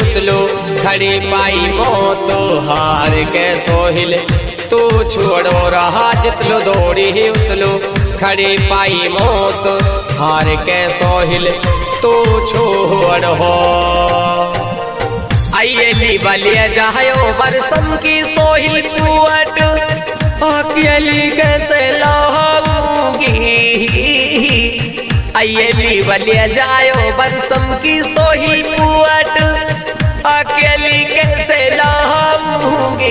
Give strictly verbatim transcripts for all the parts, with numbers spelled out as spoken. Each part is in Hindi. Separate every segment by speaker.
Speaker 1: उतलो खड़ी पाई मौत हार के सोहिल तू छोड़ो रहा जितलो दौड़ी उतलो खड़ी पाई मौत हार के सोहिल तू छोड़ो। अयली बलिया जायो बरसम की सोहिल पुअट अकेली कैसे लाऊंगी। अयली बलिया जायो बरसम की सोहिल पुअट अकेली कैसे लाऊंगी।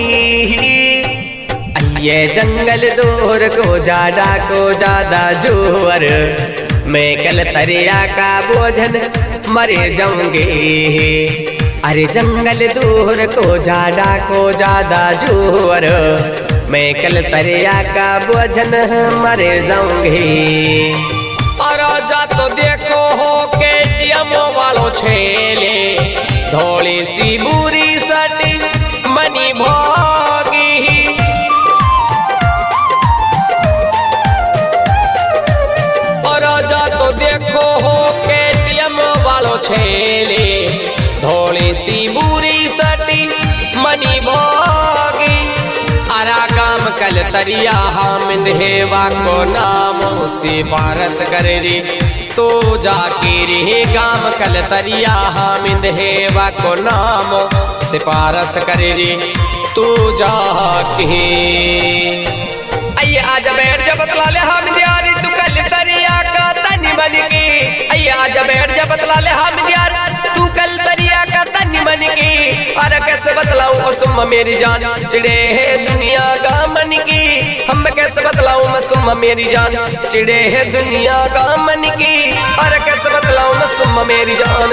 Speaker 1: ये जंगल दूर को जाड़ा को ज्यादा जोर मैं कल तरिया का बोझन मरे जाऊंगी। अरे जंगल दूर को जाड़ा को ज्यादा जोर मैं कल तरिया का बोझन मरे जाऊंगी। और जा तो देखो हो केटीएम वालों छेले धोली सी बुरी सटी मनी भोगी। तो देखो हो केटीएम वालों छेले धोली सी बुरी सटी मनी भोगी। अरा गाम कल तरिया हामिद हेवा को नाम सिफारस कर री तो जाके रे गाम कल तरिया हामिद हेवा को नाम सिफारस कर री तू जाके। आइए आजा बैठ जा बतला ले हामिद यारी तू कल तरिया का तनी बन के। आइए आजा बैठ जा बतला ले हामिद यार तू कल तरिया का तनी बन के। अरे कैसे बतलाऊं मसुम्मा मेरी जान चिड़े है दुनिया का मन की। हम कैसे बतलाऊं मसुम्मा मेरी जान चिड़े है दुनिया का मन की। अरे कैसे बतलाऊं मसुम्मा मेरी जान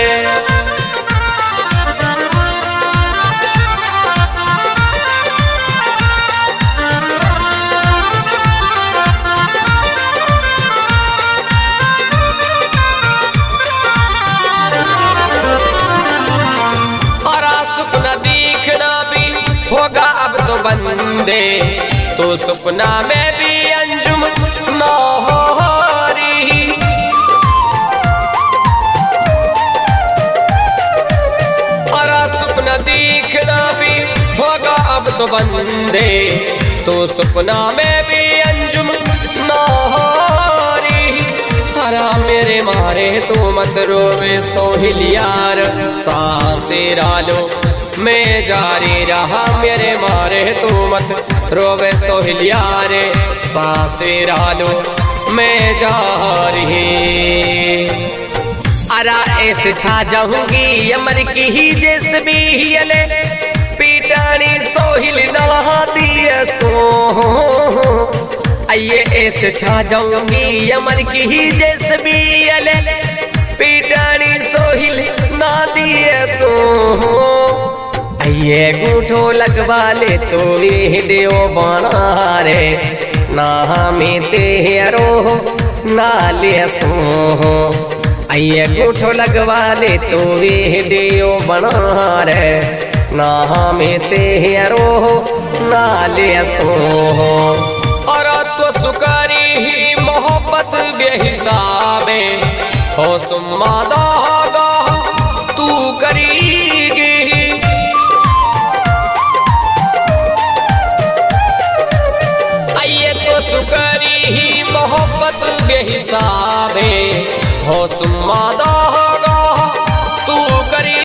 Speaker 1: होगा अब तो बंदे तो सपना में भी अंजुम न हो रही। और सपना देखना भी होगा अब तो बंदे तो सपना में भी अंजुम न हो रही। हरा मेरे मारे तो मत रोवे सोहिल यार सांसे डालो मैं जारी रहा मेरे मारे तू मत रोवे सोहिल यारे सांसे डालो मैं जा रही। अरा ऐसे छा जाऊंगी अमर की ही जैसे भी हिले पीटानी सोहिल नहा दिए सो। आइए ऐसे छा जाऊंगी अमर की ही जैसे भी हिले पीटानी सोहिल ना दिए सो। ये गूठो लगवा ले तो वीडियो बना रे ना हमें तेरो ना ले सो। ये गूठो लगवा ले तो वीडियो बना रे ना हमें तेरो ना ले सो। और तो सुकारी ही मोहब्बत बेहिसाबे हो सुम्मा दागा तू करीगी। सुकरी ही मोहब्बत बेहिसाबे हो सुम्मा